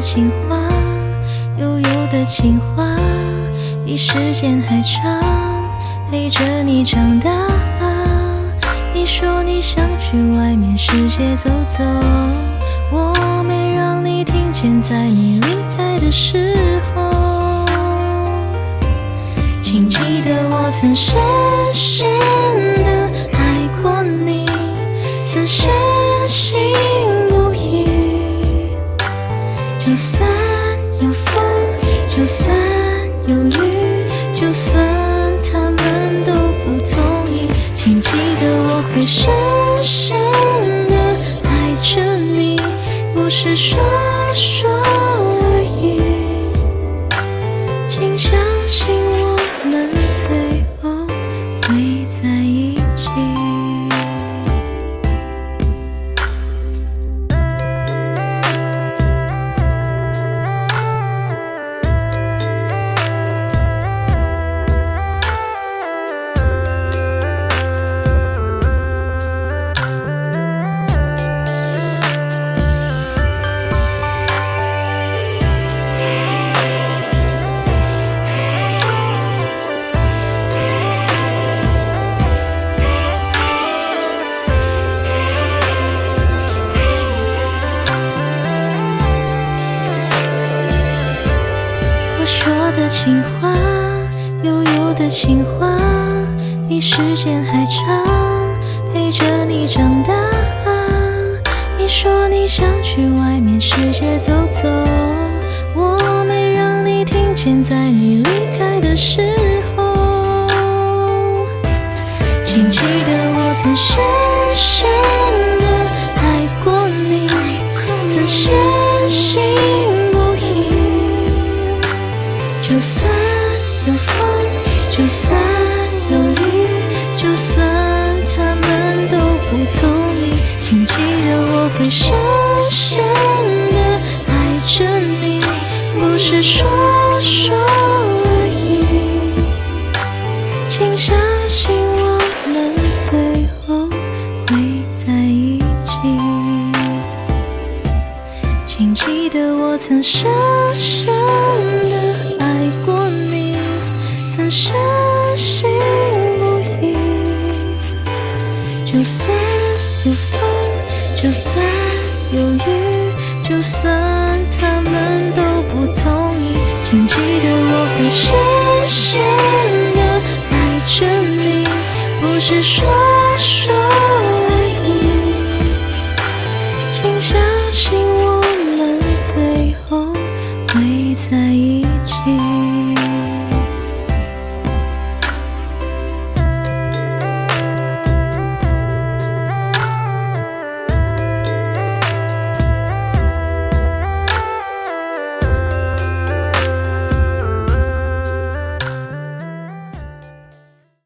情话，悠悠的情话，比时间还长，陪着你长大。你说你想去外面世界走走，我没让你听见，在你离开的时候。请记得我曾深深的爱过你，曾深信不疑。就算有风，就算有雨，就算他们都不同意，请记得我会深深的爱着你，不是说说而已。请相信我们最后会在一起。说的情话，悠悠的情话，比时间还长，陪着你长大。你说你想去外面世界走走，我没让你听见，在你离开的时候。请记得我曾深深的爱过你，曾深信不疑。就算有风，就算有雨，就算他们都不同意，请记得我会深深的爱着你，不是说说而已。请相信我们最后会在一起。请记得我曾深深的爱过你，曾深信不疑。就算有风，就算有雨，就算他们都不同意，请记得我会深深的爱着你，不是说